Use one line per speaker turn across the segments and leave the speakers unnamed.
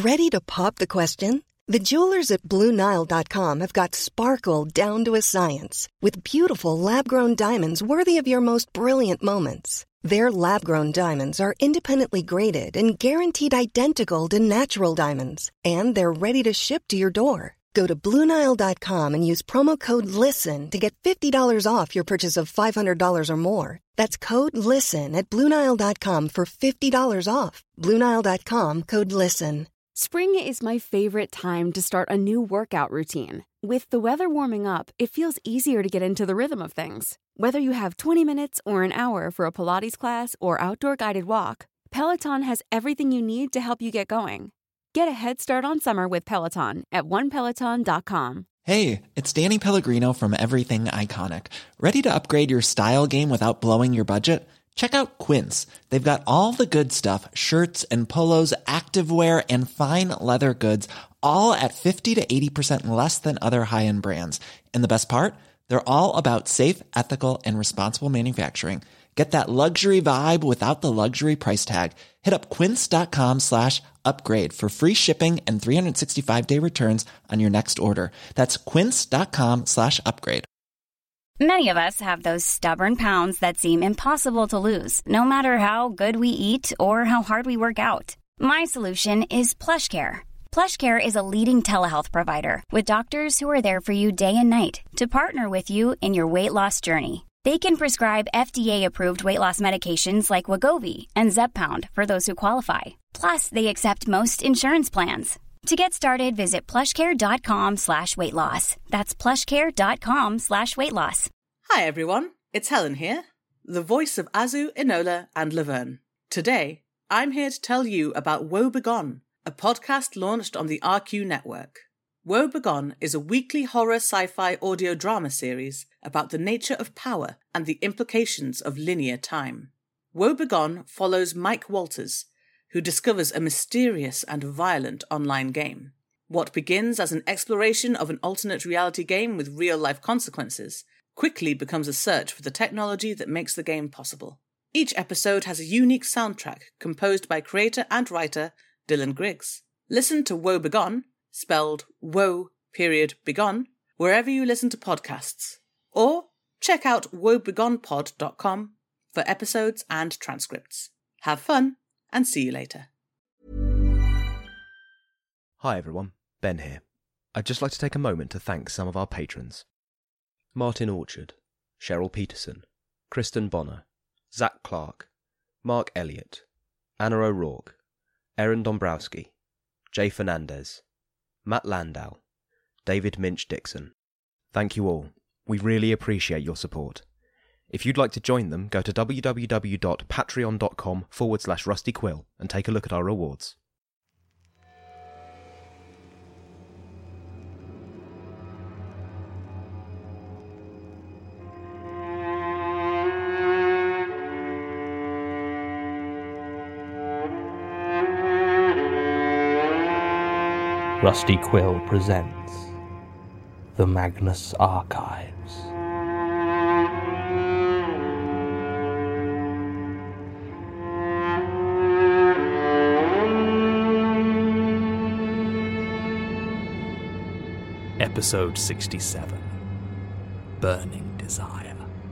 Ready to pop the question? The jewelers at BlueNile.com have got sparkle down to a science with beautiful lab-grown diamonds worthy of your most brilliant moments. Their lab-grown diamonds are independently graded and guaranteed identical to natural diamonds, and they're ready to ship to your door. Go to BlueNile.com and use promo code LISTEN to get $50 off your purchase of $500 or more. That's code LISTEN at BlueNile.com for $50 off. BlueNile.com, code LISTEN.
Spring is my favorite time to start a new workout routine. With the weather warming up, it feels easier to get into the rhythm of things. Whether you have 20 minutes or an hour for a Pilates class or outdoor guided walk, Peloton has everything you need to help you get going. Get a head start on summer with Peloton at onepeloton.com.
Hey, it's Danny Pellegrino from Everything Iconic. Ready to upgrade your style game without blowing your budget? Check out Quince. They've got all the good stuff, shirts and polos, activewear, and fine leather goods, all at 50 to 80% less than other high-end brands. And the best part? They're all about safe, ethical, and responsible manufacturing. Get that luxury vibe without the luxury price tag. Hit up quince.com/upgrade for free shipping and 365-day returns on your next order. That's quince.com/upgrade.
Many of us have those stubborn pounds that seem impossible to lose, no matter how good we eat or how hard we work out. My solution is PlushCare. PlushCare is a leading telehealth provider with doctors who are there for you day and night to partner with you in your weight loss journey. They can prescribe FDA-approved weight loss medications like Wegovy and Zepbound for those who qualify. Plus, they accept most insurance plans. To get started, visit plushcare.com/weightloss. That's plushcare.com/weightloss.
Hi everyone, it's Helen here, the voice of Azu, Enola and Laverne. Today, I'm here to tell you about Woe Begone, a podcast launched on the RQ network. Woe Begone is a weekly horror sci-fi audio drama series about the nature of power and the implications of linear time. Woe Begone follows Mike Walters, who discovers a mysterious and violent online game. What begins as an exploration of an alternate reality game with real-life consequences quickly becomes a search for the technology that makes the game possible. Each episode has a unique soundtrack composed by creator and writer Dylan Griggs. Listen to Woe Begone, spelled Woe.Begone, wherever you listen to podcasts. Or check out woebegonepod.com for episodes and transcripts. Have fun, and see you later.
Hi everyone, Ben here. I'd just like to take a moment to thank some of our patrons. Martin Orchard, Cheryl Peterson, Kristen Bonner, Zach Clark, Mark Elliott, Anna O'Rourke, Erin Dombrowski, Jay Fernandez, Matt Landau, David Minch-Dixon. Thank you all. We really appreciate your support. If you'd like to join them, go to www.patreon.com/rustyquill and take a look at our rewards.
Rusty Quill presents The Magnus Archives. Episode 67, Burning Desire.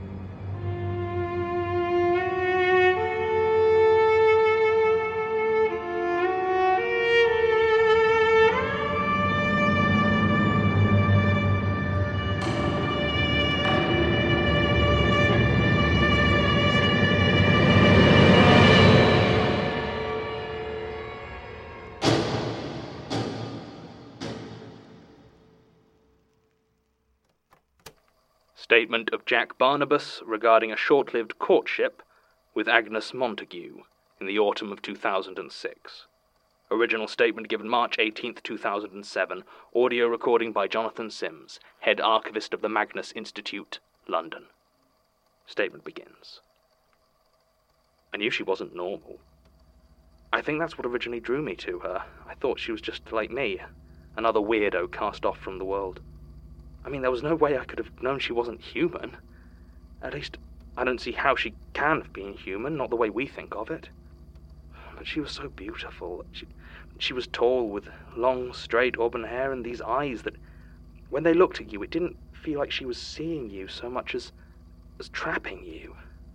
Statement of Jack Barnabas regarding a short-lived courtship with Agnes Montague in the autumn of 2006. Original statement given March 18th, 2007. Audio recording by Jonathan Sims, head archivist of the Magnus Institute, London. Statement begins. I knew she wasn't normal. I think that's what originally drew me to her. I thought she was just like me, another weirdo cast off from the world. I mean, there was no way I could have known she wasn't human. At least, I don't see how she can have been human, not the way we think of it. But she was so beautiful. She was tall, with long, straight auburn hair and these eyes that, when they looked at you, it didn't feel like she was seeing you so much as trapping you.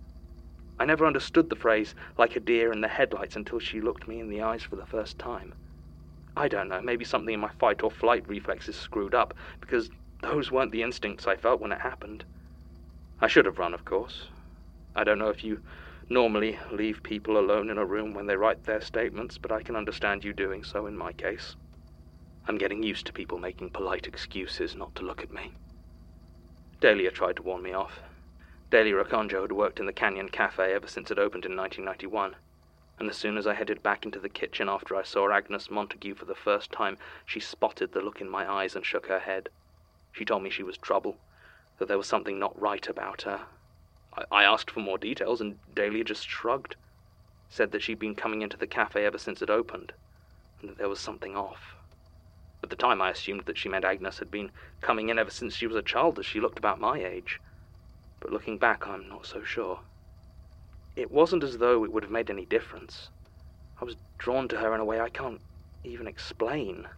I never understood the phrase, like a deer in the headlights, until she looked me in the eyes for the first time. I don't know, maybe something in my fight or flight reflexes screwed up, because those weren't the instincts I felt when it happened. I should have run, of course. I don't know if you normally leave people alone in a room when they write their statements, but I can understand you doing so in my case. I'm getting used to people making polite excuses not to look at me. Dahlia tried to warn me off. Dahlia Okonjo had worked in the Canyon Cafe ever since it opened in 1991, and as soon as I headed back into the kitchen after I saw Agnes Montague for the first time, she spotted the look in my eyes and shook her head. She told me she was trouble, that there was something not right about her. I asked for more details, and Dahlia just shrugged, said that she'd been coming into the cafe ever since it opened, and that there was something off. At the time, I assumed that she meant Agnes had been coming in ever since she was a child, as she looked about my age. But looking back, I'm not so sure. It wasn't as though it would have made any difference. I was drawn to her in a way I can't even explain.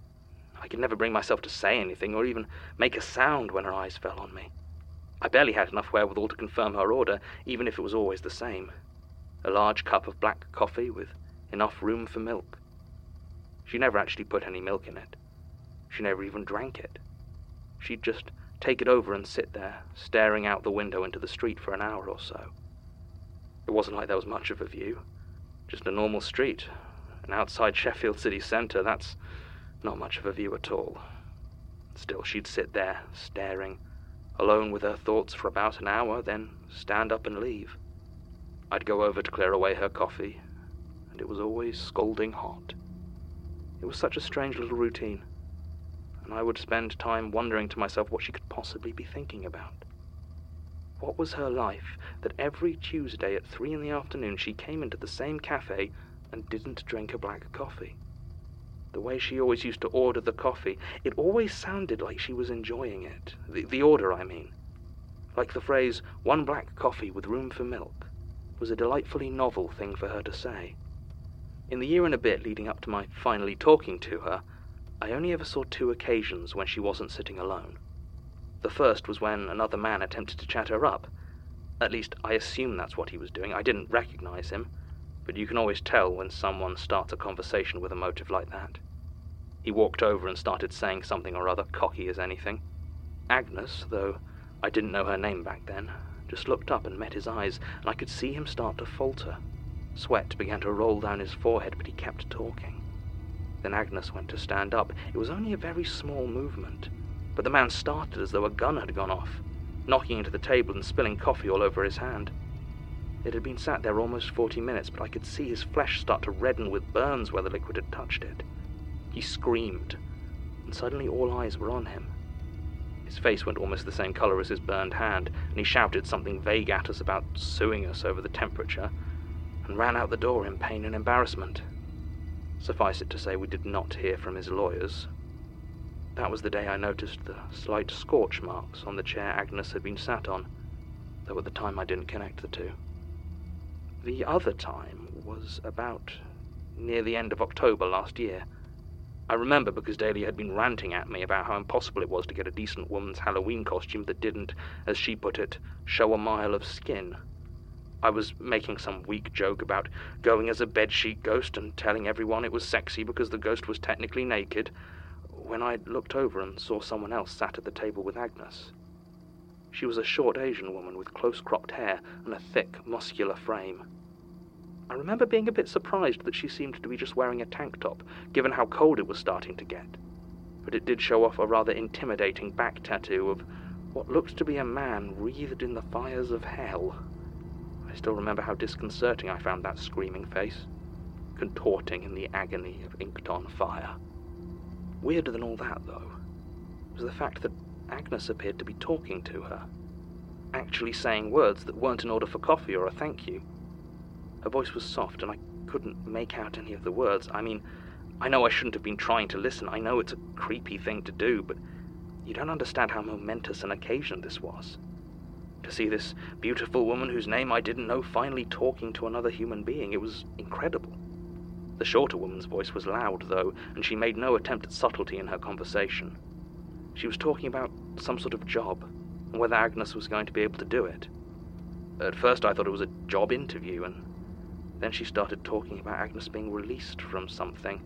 I could never bring myself to say anything or even make a sound when her eyes fell on me. I barely had enough wherewithal to confirm her order, even if it was always the same. A large cup of black coffee with enough room for milk. She never actually put any milk in it. She never even drank it. She'd just take it over and sit there, staring out the window into the street for an hour or so. It wasn't like there was much of a view. Just a normal street. And outside Sheffield city centre, that's not much of a view at all. Still, she'd sit there, staring, alone with her thoughts for about an hour, then stand up and leave. I'd go over to clear away her coffee, and it was always scalding hot. It was such a strange little routine, and I would spend time wondering to myself what she could possibly be thinking about. What was her life that every Tuesday at 3 p.m. she came into the same cafe and didn't drink a black coffee? The way she always used to order the coffee, it always sounded like she was enjoying it. The order, I mean. Like the phrase, 1 black coffee with room for milk, was a delightfully novel thing for her to say. In the year and a bit leading up to my finally talking to her, I only ever saw 2 occasions when she wasn't sitting alone. The first was when another man attempted to chat her up. At least, I assume that's what he was doing. I didn't recognize him, but you can always tell when someone starts a conversation with a motive like that. He walked over and started saying something or other, cocky as anything. Agnes, though I didn't know her name back then, just looked up and met his eyes, and I could see him start to falter. Sweat began to roll down his forehead, but he kept talking. Then Agnes went to stand up. It was only a very small movement, but the man started as though a gun had gone off, knocking into the table and spilling coffee all over his hand. It had been sat there almost 40 minutes, but I could see his flesh start to redden with burns where the liquid had touched it. He screamed, and suddenly all eyes were on him. His face went almost the same color as his burned hand, and he shouted something vague at us about suing us over the temperature, and ran out the door in pain and embarrassment. Suffice it to say, we did not hear from his lawyers. That was the day I noticed the slight scorch marks on the chair Agnes had been sat on, though at the time I didn't connect the two. The other time was about near the end of October last year. I remember because Dahlia had been ranting at me about how impossible it was to get a decent woman's Halloween costume that didn't, as she put it, show a mile of skin. I was making some weak joke about going as a bedsheet ghost and telling everyone it was sexy because the ghost was technically naked, when I looked over and saw someone else sat at the table with Agnes. She was a short Asian woman with close-cropped hair and a thick, muscular frame. I remember being a bit surprised that she seemed to be just wearing a tank top, given how cold it was starting to get. But it did show off a rather intimidating back tattoo of what looked to be a man wreathed in the fires of hell. I still remember how disconcerting I found that screaming face, contorting in the agony of inked-on fire. Weirder than all that, though, was the fact that Agnes appeared to be talking to her, actually saying words that weren't an order for coffee or a thank you. Her voice was soft, and I couldn't make out any of the words. I mean, I know I shouldn't have been trying to listen. I know it's a creepy thing to do, but you don't understand how momentous an occasion this was. To see this beautiful woman whose name I didn't know finally talking to another human being, it was incredible. The shorter woman's voice was loud, though, and she made no attempt at subtlety in her conversation. She was talking about some sort of job, and whether Agnes was going to be able to do it. At first I thought it was a job interview, and then she started talking about Agnes being released from something.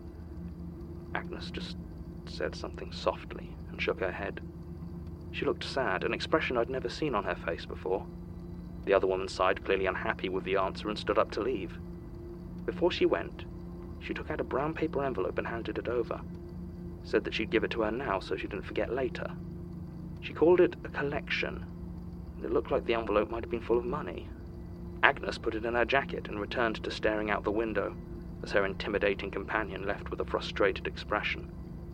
Agnes just said something softly and shook her head. She looked sad, an expression I'd never seen on her face before. The other woman sighed, clearly unhappy with the answer, and stood up to leave. Before she went, she took out a brown paper envelope and handed it over. Said that she'd give it to her now so she didn't forget later. She called it a collection. It looked like the envelope might have been full of money. Agnes put it in her jacket and returned to staring out the window, as her intimidating companion left with a frustrated expression.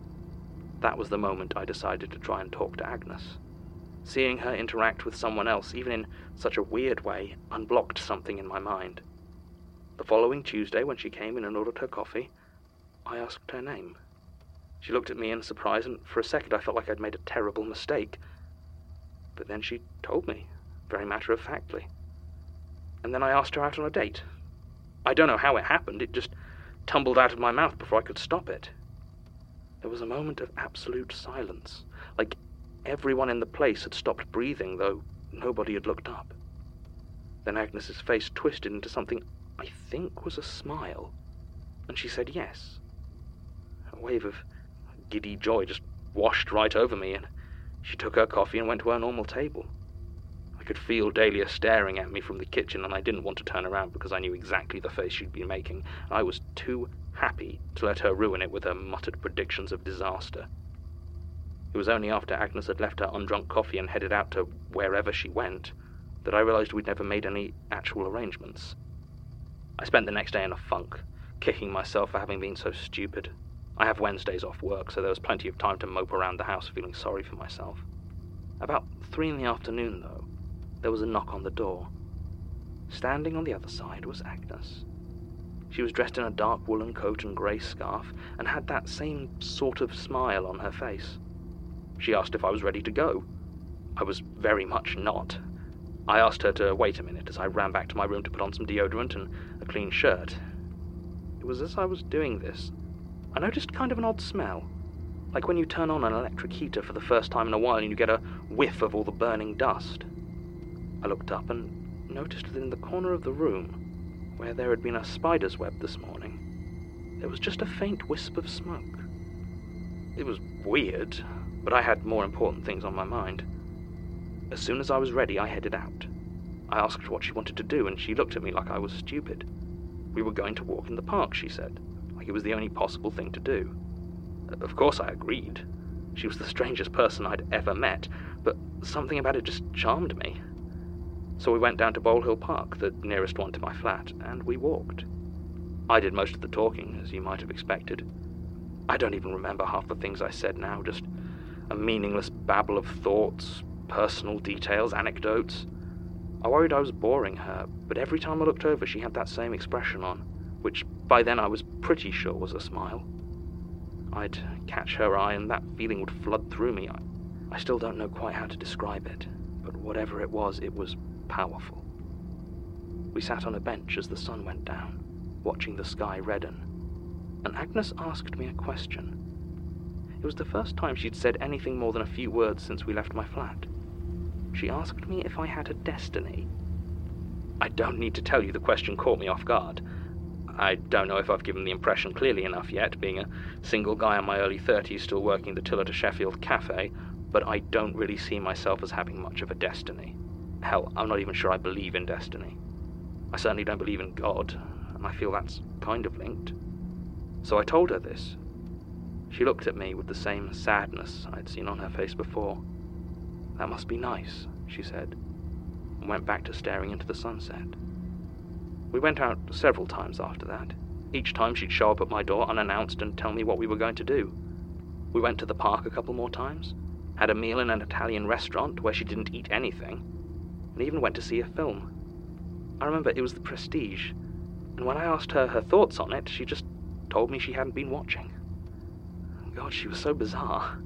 That was the moment I decided to try and talk to Agnes. Seeing her interact with someone else, even in such a weird way, unblocked something in my mind. The following Tuesday, when she came in and ordered her coffee, I asked her name. She looked at me in surprise, and for a second I felt like I'd made a terrible mistake. But then she told me, very matter-of-factly. And then I asked her out on a date. I don't know how it happened, it just tumbled out of my mouth before I could stop it. There was a moment of absolute silence, like everyone in the place had stopped breathing, though nobody had looked up. Then Agnes's face twisted into something I think was a smile, and she said yes. A wave of giddy joy just washed right over me, and she took her coffee and went to her normal table. I could feel Dahlia staring at me from the kitchen, and I didn't want to turn around because I knew exactly the face she'd been making. I was too happy to let her ruin it with her muttered predictions of disaster. It was only after Agnes had left her undrunk coffee and headed out to wherever she went that I realized we'd never made any actual arrangements. I spent the next day in a funk, kicking myself for having been so stupid. I have Wednesdays off work, so there was plenty of time to mope around the house feeling sorry for myself. About 3 p.m, though, there was a knock on the door. Standing on the other side was Agnes. She was dressed in a dark woolen coat and grey scarf, and had that same sort of smile on her face. She asked if I was ready to go. I was very much not. I asked her to wait a minute as I ran back to my room to put on some deodorant and a clean shirt. It was as I was doing this, I noticed kind of an odd smell, like when you turn on an electric heater for the first time in a while and you get a whiff of all the burning dust. I looked up and noticed that in the corner of the room, where there had been a spider's web this morning, there was just a faint wisp of smoke. It was weird, but I had more important things on my mind. As soon as I was ready, I headed out. I asked her what she wanted to do, and she looked at me like I was stupid. We were going to walk in the park, she said, like it was the only possible thing to do. Of course I agreed. She was the strangest person I'd ever met, but something about it just charmed me. So we went down to Bowl Hill Park, the nearest one to my flat, and we walked. I did most of the talking, as you might have expected. I don't even remember half the things I said now, just a meaningless babble of thoughts, personal details, anecdotes. I worried I was boring her, but every time I looked over she had that same expression on, which by then I was pretty sure was a smile. I'd catch her eye and that feeling would flood through me. I still don't know quite how to describe it, but whatever it was powerful. We sat on a bench as the sun went down, watching the sky redden, and Agnes asked me a question. It was the first time she'd said anything more than a few words since we left my flat. She asked me if I had a destiny. I don't need to tell you the question caught me off guard. I don't know if I've given the impression clearly enough yet, being a single guy in my early 30s still working the till at a Sheffield cafe, but I don't really see myself as having much of a destiny. Hell, I'm not even sure I believe in destiny. I certainly don't believe in God, and I feel that's kind of linked. So I told her this. She looked at me with the same sadness I'd seen on her face before. "That must be nice," she said, and went back to staring into the sunset. We went out several times after that. Each time she'd show up at my door unannounced and tell me what we were going to do. We went to the park a couple more times, had a meal in an Italian restaurant where she didn't eat anything, and even went to see a film. I remember it was The Prestige, and when I asked her thoughts on it, she just told me she hadn't been watching. God, she was so bizarre.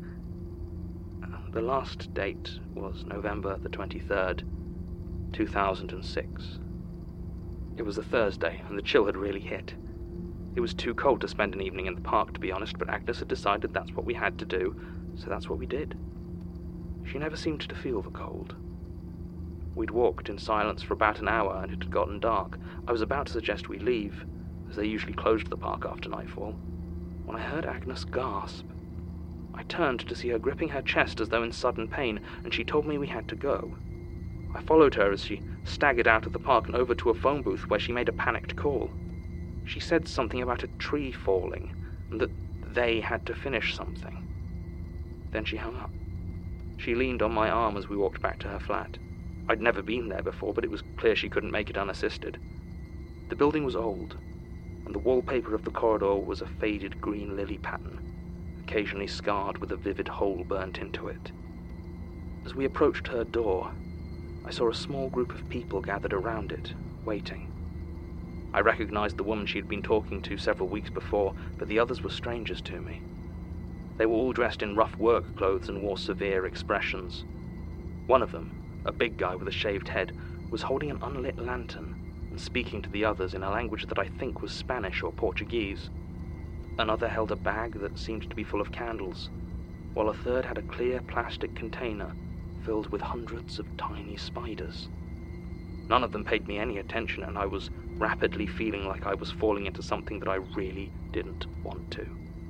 The last date was November the 23rd, 2006. It was a Thursday, and the chill had really hit. It was too cold to spend an evening in the park, to be honest, but Agnes had decided that's what we had to do, so that's what we did. She never seemed to feel the cold. We'd walked in silence for about an hour, and it had gotten dark. I was about to suggest we leave, as they usually closed the park after nightfall, when I heard Agnes gasp. I turned to see her gripping her chest as though in sudden pain, and she told me we had to go. I followed her as she staggered out of the park and over to a phone booth where she made a panicked call. She said something about a tree falling, and that they had to finish something. Then she hung up. She leaned on my arm as we walked back to her flat. I'd never been there before, but it was clear she couldn't make it unassisted. The building was old, and the wallpaper of the corridor was a faded green lily pattern, occasionally scarred with a vivid hole burnt into it. As we approached her door, I saw a small group of people gathered around it, waiting. I recognized the woman she had been talking to several weeks before, but the others were strangers to me. They were all dressed in rough work clothes and wore severe expressions. One of them, a big guy with a shaved head, was holding an unlit lantern and speaking to the others in a language that I think was Spanish or Portuguese. Another held a bag that seemed to be full of candles, while a third had a clear plastic container filled with hundreds of tiny spiders. None of them paid me any attention, and I was rapidly feeling like I was falling into something that I really didn't want to.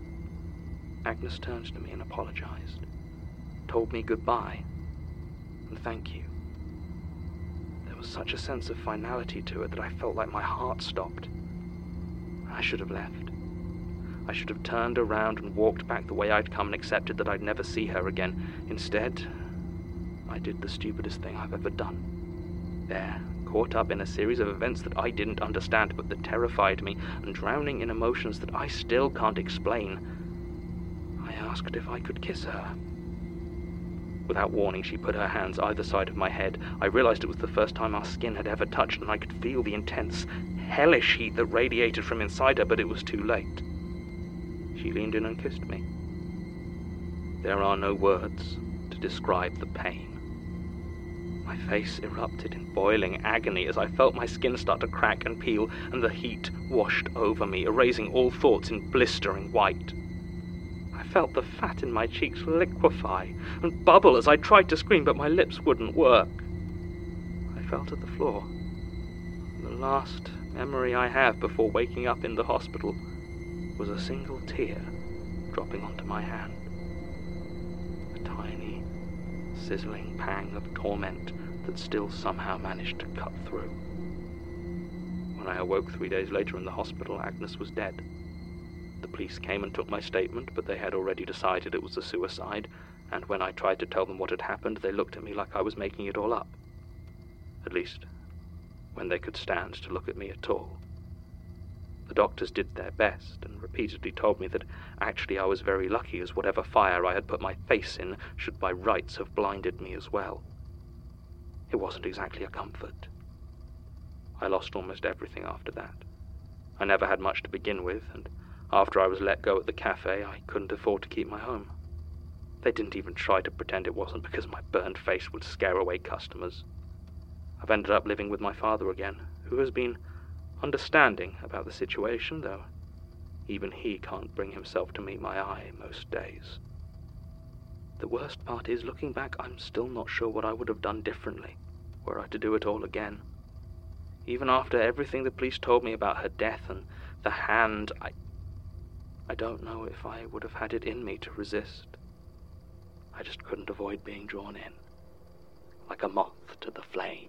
Agnes turned to me and apologized, told me goodbye, and thank you. There was such a sense of finality to it that I felt like my heart stopped. I should have left. I should have turned around and walked back the way I'd come and accepted that I'd never see her again. Instead, I did the stupidest thing I've ever done. There, caught up in a series of events that I didn't understand but that terrified me, and drowning in emotions that I still can't explain, I asked if I could kiss her. Without warning, she put her hands either side of my head. I realized it was the first time our skin had ever touched, and I could feel the intense, hellish heat that radiated from inside her, but it was too late. She leaned in and kissed me. There are no words to describe the pain. My face erupted in boiling agony as I felt my skin start to crack and peel, and the heat washed over me, erasing all thoughts in blistering white. I felt the fat in my cheeks liquefy and bubble as I tried to scream, but my lips wouldn't work. I fell to the floor. The last memory I have before waking up in the hospital was a single tear dropping onto my hand. A tiny, sizzling pang of torment that still somehow managed to cut through. When I awoke 3 days later in the hospital, Agnes was dead. The police came and took my statement, but they had already decided it was a suicide, and when I tried to tell them what had happened, they looked at me like I was making it all up. At least, when they could stand to look at me at all. The doctors did their best, and repeatedly told me that actually I was very lucky, as whatever fire I had put my face in should by rights have blinded me as well. It wasn't exactly a comfort. I lost almost everything after that. I never had much to begin with, and after I was let go at the cafe, I couldn't afford to keep my home. They didn't even try to pretend it wasn't because my burned face would scare away customers. I've ended up living with my father again, who has been understanding about the situation, though even he can't bring himself to meet my eye most days. The worst part is, looking back, I'm still not sure what I would have done differently were I to do it all again. Even after everything the police told me about her death and the hand, I don't know if I would have had it in me to resist. I just couldn't avoid being drawn in, like a moth to the flame.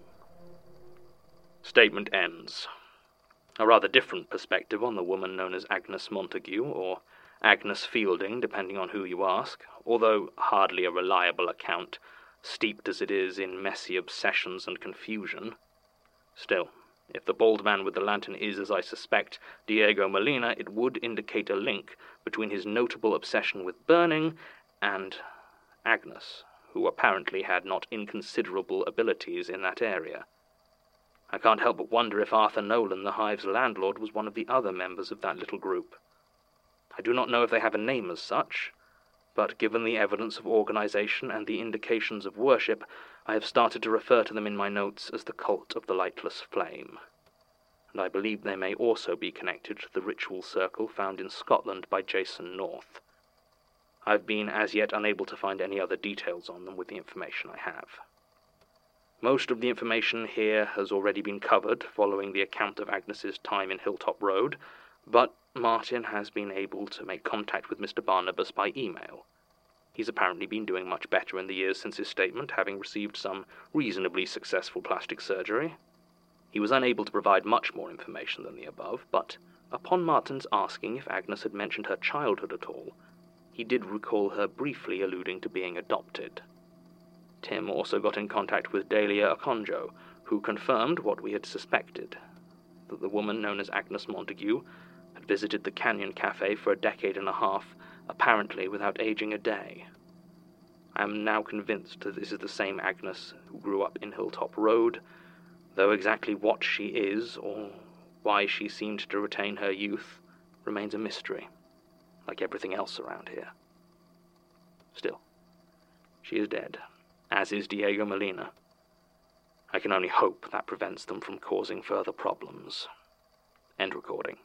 Statement ends. A rather different perspective on the woman known as Agnes Montague, or Agnes Fielding, depending on who you ask, although hardly a reliable account, steeped as it is in messy obsessions and confusion. Still, if the bald man with the lantern is, as I suspect, Diego Molina, it would indicate a link between his notable obsession with burning and Agnes, who apparently had not inconsiderable abilities in that area. I can't help but wonder if Arthur Nolan, the Hive's landlord, was one of the other members of that little group. I do not know if they have a name as such, but given the evidence of organization and the indications of worship, I have started to refer to them in my notes as the Cult of the Lightless Flame. and I believe they may also be connected to the ritual circle found in Scotland by Jason North. I've been as yet unable to find any other details on them with the information I have. Most of the information here has already been covered following the account of Agnes's time in Hilltop Road, but Martin has been able to make contact with Mr. Barnabas by email. He's apparently been doing much better in the years since his statement, having received some reasonably successful plastic surgery. He was unable to provide much more information than the above, but upon Martin's asking if Agnes had mentioned her childhood at all, he did recall her briefly alluding to being adopted. Tim also got in contact with Dahlia Okonjo, who confirmed what we had suspected, that the woman known as Agnes Montague had visited the Canyon Cafe for a decade and a half, apparently without aging a day. I am now convinced that this is the same Agnes who grew up in Hilltop Road, though exactly what she is, or why she seemed to retain her youth, remains a mystery, like everything else around here. Still, she is dead, as is Diego Molina. I can only hope that prevents them from causing further problems. End recording.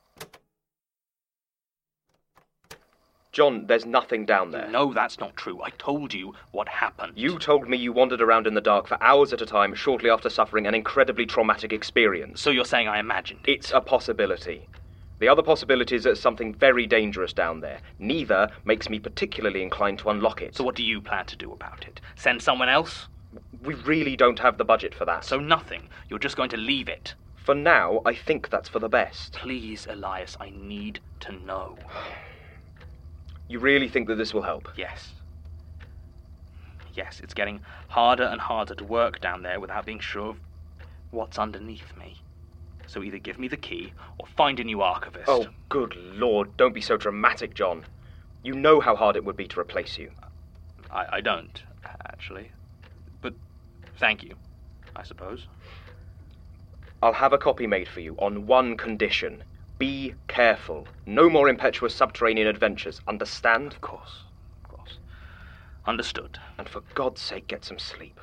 John, there's nothing down there.
No, that's not true. I told you what happened.
You told me you wandered around in the dark for hours at a time shortly after suffering an incredibly traumatic experience.
So you're saying I imagined it?
It's a possibility. The other possibility is there's something very dangerous down there. Neither makes me particularly inclined to unlock it.
So what do you plan to do about it? Send someone else?
We really don't have the budget for that.
So nothing. You're just going to leave it.
For now, I think that's for the best.
Please, Elias, I need to know.
You really think that this will help?
Yes. Yes, it's getting harder and harder to work down there without being sure of what's underneath me. So either give me the key or find a new archivist.
Oh, good Lord, don't be so dramatic, John. You know how hard it would be to replace you.
I don't, actually. But thank you, I suppose.
I'll have a copy made for you on one condition. Be careful. No more impetuous subterranean adventures, understand?
Of course, of course. Understood.
And for God's sake, get some sleep.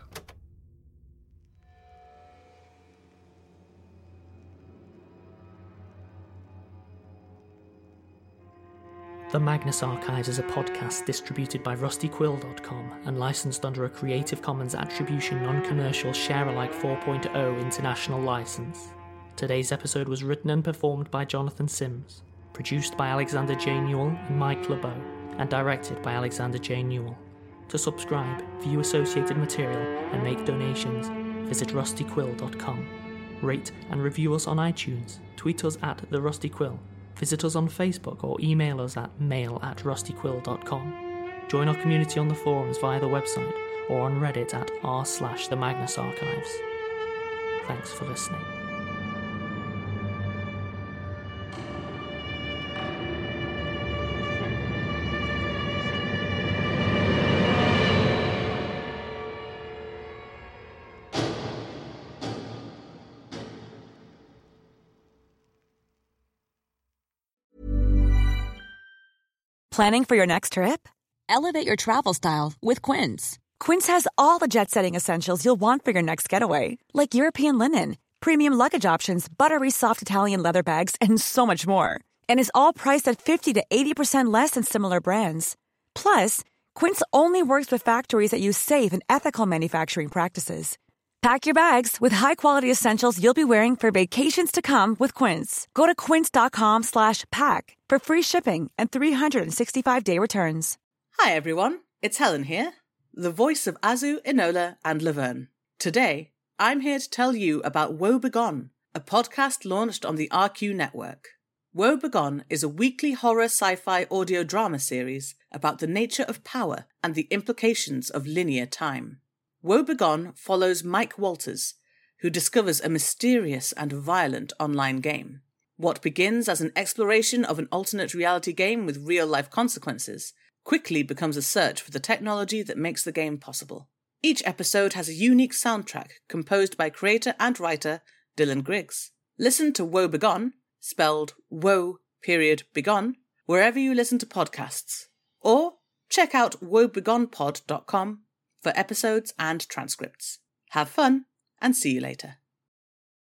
The Magnus Archives is a podcast distributed by rustyquill.com and licensed under a Creative Commons Attribution Non-Commercial Share-alike 4.0 international license. Today's episode was written and performed by Jonathan Sims, produced by Alexander J. Newell and Mike LeBeau, and directed by Alexander J. Newell. To subscribe, view associated material, and make donations, visit rustyquill.com. Rate and review us on iTunes, tweet us at The Rusty Quill, visit us on Facebook or email us at mail@rustyquill.com. Join our community on the forums via the website or on Reddit at r/The Magnus Archives. Thanks for listening.
Planning for your next trip? Elevate your travel style with Quince. Quince has all the jet-setting essentials you'll want for your next getaway, like European linen, premium luggage options, buttery soft Italian leather bags, and so much more. And is all priced at 50 to 80% less than similar brands. Plus, Quince only works with factories that use safe and ethical manufacturing practices. Pack your bags with high-quality essentials you'll be wearing for vacations to come with Quince. Go to quince.com/pack for free shipping and 365-day returns.
Hi everyone, it's Helen here, the voice of Azu, Enola and Laverne. Today, I'm here to tell you about Woe Begone, a podcast launched on the RQ network. Woe Begone is a weekly horror sci-fi audio drama series about the nature of power and the implications of linear time. Woe Begone follows Mike Walters, who discovers a mysterious and violent online game. What begins as an exploration of an alternate reality game with real-life consequences quickly becomes a search for the technology that makes the game possible. Each episode has a unique soundtrack composed by creator and writer Dylan Griggs. Listen to Woe Begone, spelled Woe.Begone, wherever you listen to podcasts. Or check out woebegonepod.com for episodes and transcripts. Have fun, and see you later.